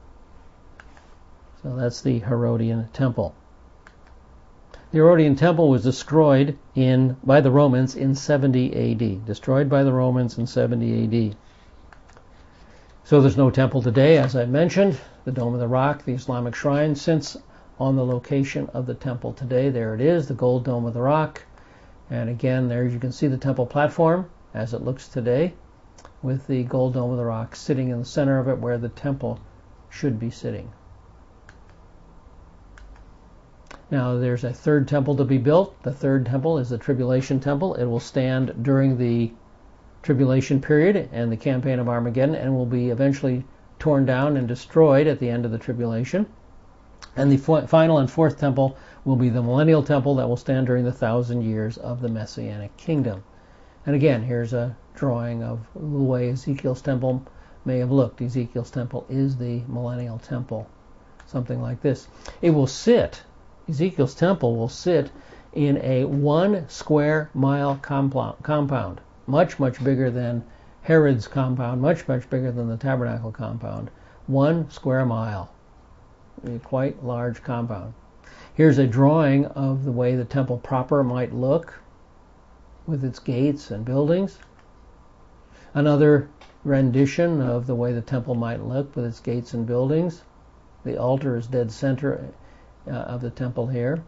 So that's the Herodian temple. The Herodian temple was destroyed by the Romans in 70 AD. Destroyed by the Romans in 70 AD. So there's no temple today, as I mentioned. The Dome of the Rock, the Islamic shrine, since on the location of the temple today, there it is, the gold Dome of the Rock. And again, there you can see the temple platform as it looks today, with the gold Dome of the Rock sitting in the center of it where the temple should be sitting. Now there's a third temple to be built. The third temple is the Tribulation Temple. It will stand during the tribulation period and the campaign of Armageddon, and will be eventually torn down and destroyed at the end of the tribulation. And the final and fourth temple will be the millennial temple that will stand during the 1,000 years of the Messianic kingdom. And again, here's a drawing of the way Ezekiel's temple may have looked. Ezekiel's temple is the millennial temple, something like this. Ezekiel's temple will sit in a 1 square mile compound, much bigger than Herod's compound, much bigger than the tabernacle compound. 1 square mile, a quite large compound. Here's a drawing of the way the temple proper might look with its gates and buildings. Another rendition of the way the temple might look with its gates and buildings. The altar is dead center of the temple here.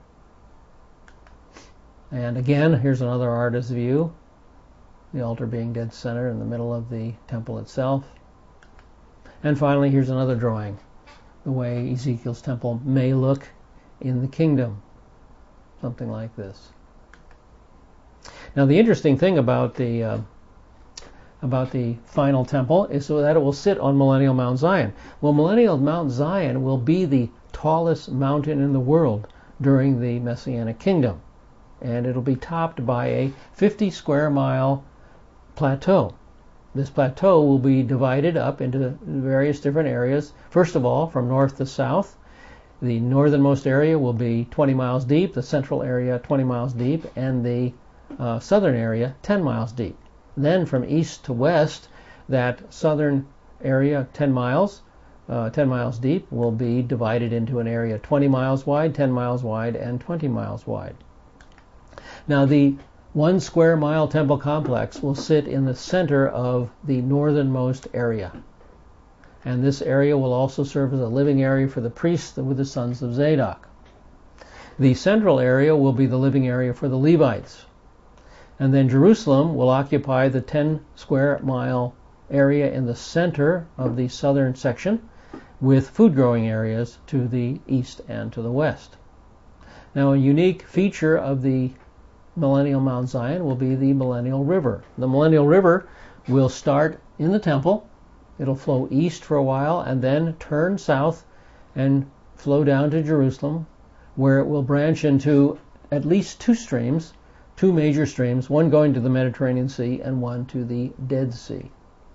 And again, here's another artist's view. The altar being dead center in the middle of the temple itself. And finally, here's another drawing, the way Ezekiel's temple may look in the kingdom. Something like this. Now the interesting thing about the final temple is so that it will sit on Millennial Mount Zion. Well, Millennial Mount Zion will be the tallest mountain in the world during the Messianic kingdom. And it'll be topped by a 50 square mile plateau. This plateau will be divided up into various different areas. First of all, from north to south. The northernmost area will be 20 miles deep, the central area 20 miles deep, and the southern area 10 miles deep. Then from east to west, that southern area 10 miles deep will be divided into an area 20 miles wide, 10 miles wide, and 20 miles wide. Now the 1 square mile temple complex will sit in the center of the northernmost area. And this area will also serve as a living area for the priests with the sons of Zadok. The central area will be the living area for the Levites. And then Jerusalem will occupy the 10 square mile area in the center of the southern section, with food growing areas to the east and to the west. Now, a unique feature of the Millennial Mount Zion will be the Millennial River. The Millennial River will start in the temple. It'll flow east for a while and then turn south and flow down to Jerusalem, where it will branch into at least two major streams, one going to the Mediterranean Sea and one to the Dead Sea.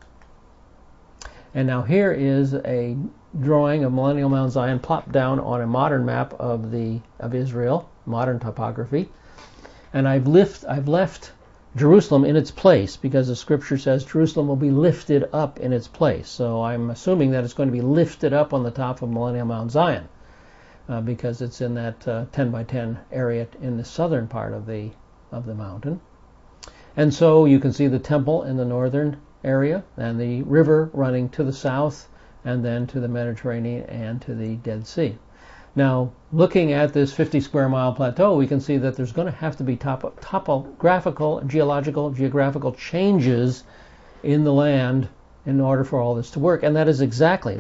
And now here is a drawing of Millennial Mount Zion plopped down on a modern map of Israel, modern topography. And I've left Jerusalem in its place because the scripture says Jerusalem will be lifted up in its place. So I'm assuming that it's going to be lifted up on the top of Millennial Mount Zion because it's in that 10 by 10 area in the southern part of the mountain. And so you can see the temple in the northern area and the river running to the south and then to the Mediterranean and to the Dead Sea. Now, looking at this 50 square mile plateau, we can see that there's going to have to be topographical, geographical changes in the land in order for all this to work. And that is exactly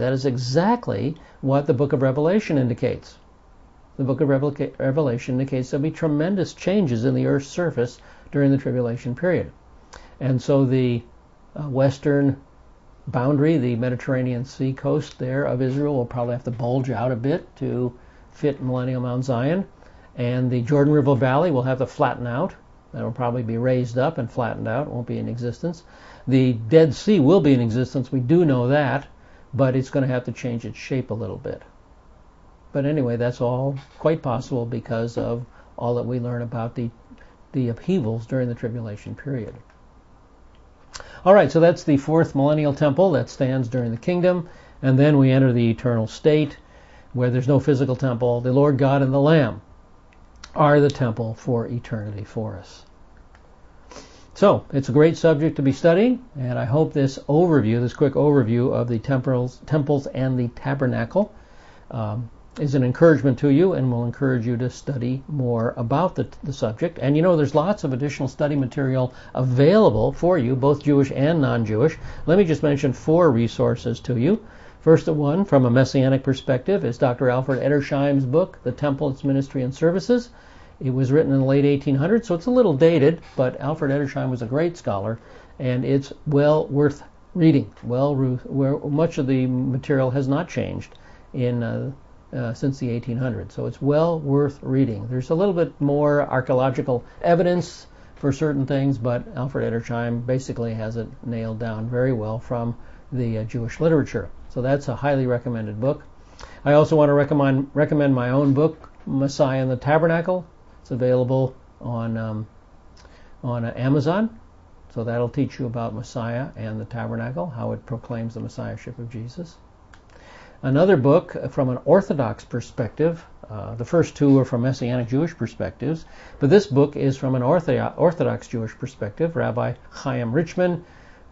what the book of Revelation indicates. The book of Revelation indicates there'll be tremendous changes in the earth's surface during the tribulation period. And so the western boundary, the Mediterranean Sea coast there of Israel, will probably have to bulge out a bit to fit Millennial Mount Zion. And the Jordan River Valley will have to flatten out. That will probably be raised up and flattened out. It won't be in existence. The Dead Sea will be in existence. We do know that, but it's going to have to change its shape a little bit. But anyway, that's all quite possible because of all that we learn about the upheavals during the tribulation period. All right, so that's the fourth millennial temple that stands during the kingdom. And then we enter the eternal state where there's no physical temple. The Lord God and the Lamb are the temple for eternity for us. So it's a great subject to be studying, and I hope this quick overview of the temples and the tabernacle is an encouragement to you and will encourage you to study more about the subject. And there's lots of additional study material available for you, both Jewish and non-Jewish. Let me just mention 4 resources to you. First one, from a Messianic perspective, is Dr. Alfred Edersheim's book, The Temple, Its Ministry and Services. It was written in the late 1800s, so it's a little dated, but Alfred Edersheim was a great scholar, and it's well worth reading. Much of the material has not changed since the 1800s, so it's well worth reading. There's a little bit more archaeological evidence for certain things, but Alfred Edersheim basically has it nailed down very well from the Jewish literature. So that's a highly recommended book. I also want to recommend my own book, Messiah and the Tabernacle. It's available on Amazon. So that'll teach you about Messiah and the Tabernacle, how it proclaims the Messiahship of Jesus. Another book from an Orthodox perspective. The first 2 are from Messianic Jewish perspectives, but this book is from an Orthodox Jewish perspective. Rabbi Chaim Richman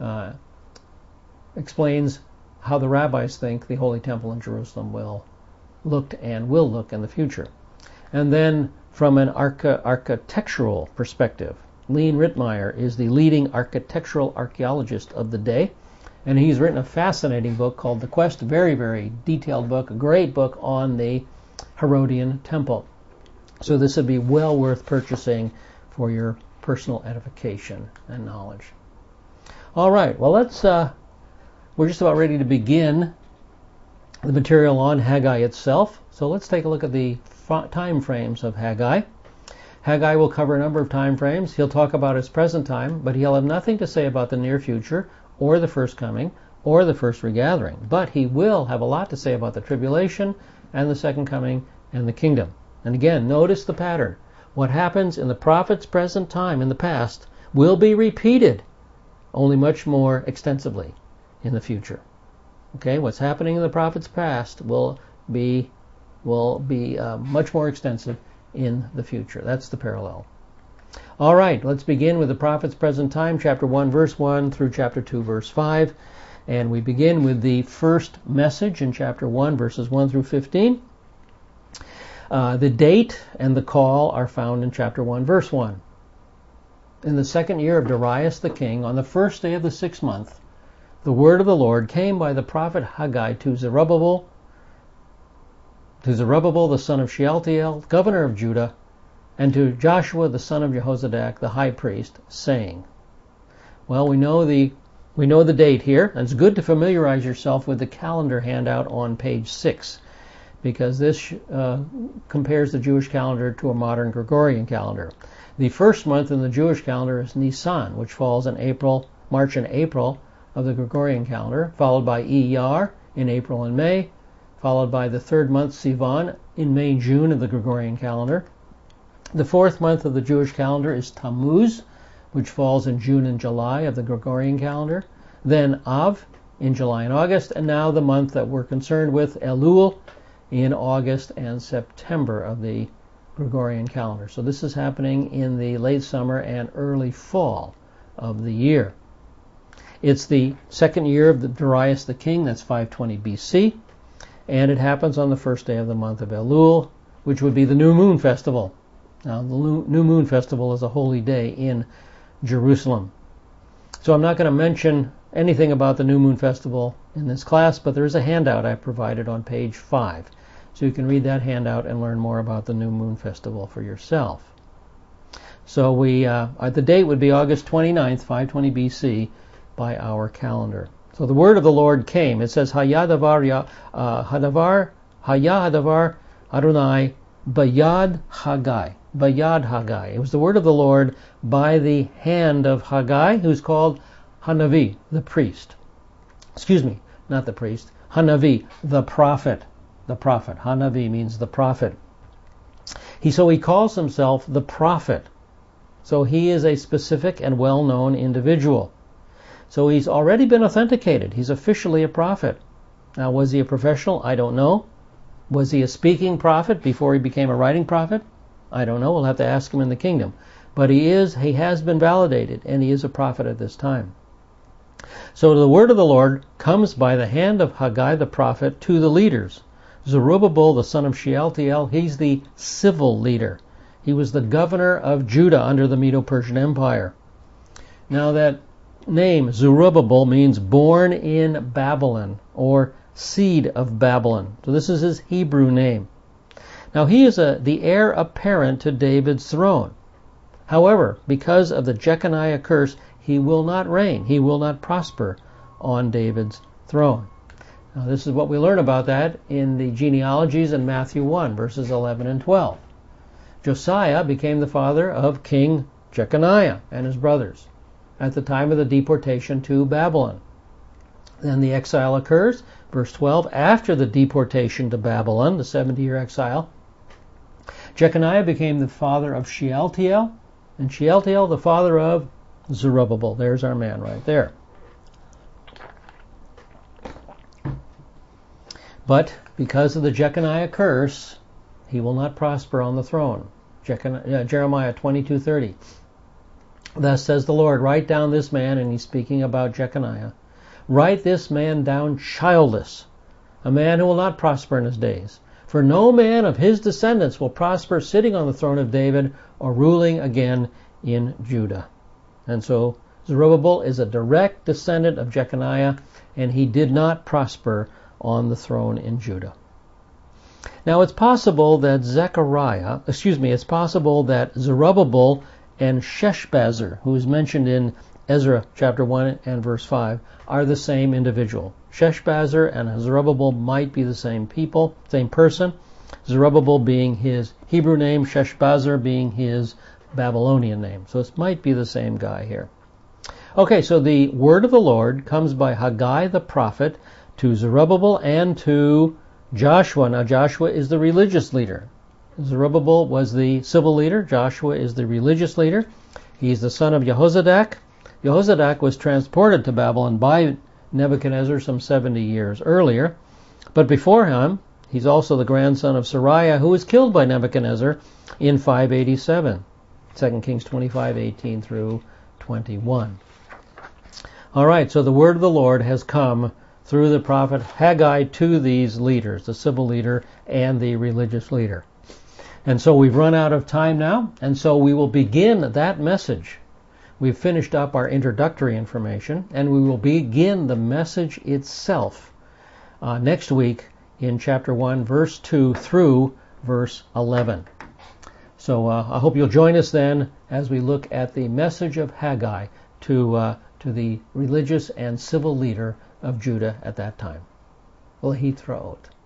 explains how the rabbis think the Holy Temple in Jerusalem will look in the future. And then from an architectural perspective, Leon Rittmeyer is the leading architectural archaeologist of the day, and he's written a fascinating book called The Quest, a very, very detailed book, a great book on the Herodian Temple. So this would be well worth purchasing for your personal edification and knowledge. All right, well, we're just about ready to begin the material on Haggai itself. So let's take a look at the time frames of Haggai. Haggai will cover a number of time frames. He'll talk about his present time, but he'll have nothing to say about the near future or the first coming or the first regathering. But he will have a lot to say about the tribulation and the second coming and the kingdom. And again, notice the pattern. What happens in the prophet's present time in the past will be repeated, only much more extensively in the future. Okay, what's happening in the prophet's past will be much more extensive in the future. That's the parallel. All right, let's begin with the prophet's present time, chapter 1, verse 1 through chapter 2, verse 5. And we begin with the first message in chapter 1, verses 1 through 15. The date and the call are found in chapter 1, verse 1. In the second year of Darius the king, on the first day of the 6th month, the word of the Lord came by the prophet Haggai to Zerubbabel, the son of Shealtiel, governor of Judah, and to Joshua the son of Jehozadak, the high priest, saying. Well, we know the date here, and it's good to familiarize yourself with the calendar handout on page 6, because this compares the Jewish calendar to a modern Gregorian calendar. The first month in the Jewish calendar is Nisan, which falls in March and April of the Gregorian calendar, followed by Iyar in April and May, followed by the third month Sivan in May and June of the Gregorian calendar. The fourth month of the Jewish calendar is Tammuz, which falls in June and July of the Gregorian calendar. Then Av in July and August, and now the month that we're concerned with, Elul, in August and September of the Gregorian calendar. So this is happening in the late summer and early fall of the year. It's the second year of the Darius the king, that's 520 BC, and it happens on the first day of the month of Elul, which would be the New Moon Festival. Now, the New Moon Festival is a holy day in Jerusalem. So I'm not going to mention anything about the New Moon Festival in this class, but there is a handout I provided on page 5. So you can read that handout and learn more about the New Moon Festival for yourself. So the date would be August 29th, 520 BC by our calendar. So the word of the Lord came. It says, Hayadavar Adonai Bayad Haggai. Bayad Haggai. It was the word of the Lord by the hand of Haggai, who's called Hanavi, the priest. Excuse me, not the priest. Hanavi, the prophet. The prophet. Hanavi means the prophet. So he calls himself the prophet. So he is a specific and well-known individual. So he's already been authenticated. He's officially a prophet. Now, was he a professional? I don't know. Was he a speaking prophet before he became a writing prophet? I don't know. We'll have to ask him in the kingdom. But he has been validated, and he is a prophet at this time. So the word of the Lord comes by the hand of Haggai the prophet to the leaders. Zerubbabel, the son of Shealtiel, he's the civil leader. He was the governor of Judah under the Medo-Persian Empire. Now that name, Zerubbabel, means born in Babylon, or seed of Babylon. So this is his Hebrew name. Now he is the heir apparent to David's throne. However, because of the Jeconiah curse, he will not reign. He will not prosper on David's throne. Now this is what we learn about that in the genealogies in Matthew 1, verses 11 and 12. Josiah became the father of King Jeconiah and his brothers at the time of the deportation to Babylon. Then the exile occurs, verse 12, after the deportation to Babylon, the 70-year exile. Jeconiah became the father of Shealtiel, and Shealtiel the father of Zerubbabel. There's our man right there. But because of the Jeconiah curse, he will not prosper on the throne. Jeremiah 22:30. Thus says the Lord, write down this man, and he's speaking about Jeconiah. Write this man down childless, a man who will not prosper in his days. For no man of his descendants will prosper sitting on the throne of David or ruling again in Judah. And so Zerubbabel is a direct descendant of Jeconiah, and he did not prosper on the throne in Judah. Now it's possible that Zerubbabel and Sheshbazzar, who is mentioned in Ezra chapter 1 and verse 5, are the same individual. Sheshbazzar and Zerubbabel might be the same people, same person. Zerubbabel being his Hebrew name, Sheshbazzar being his Babylonian name. So it might be the same guy here. Okay, so the word of the Lord comes by Haggai the prophet to Zerubbabel and to Joshua. Now Joshua is the religious leader. Zerubbabel was the civil leader. Joshua is the religious leader. He's the son of Jehozadak. Jehozadak was transported to Babylon by Nebuchadnezzar some 70 years earlier. But before him, he's also the grandson of Sariah, who was killed by Nebuchadnezzar in 587. 2 Kings 25:18 through 21. All right, so the word of the Lord has come through the prophet Haggai to these leaders, the civil leader and the religious leader. And so we've run out of time now, and so we will begin that message. We've finished up our introductory information, and we will begin the message itself next week in chapter 1, verse 2 through verse 11. So I hope you'll join us then as we look at the message of Haggai to the religious and civil leader of Judah at that time. Will he throw it?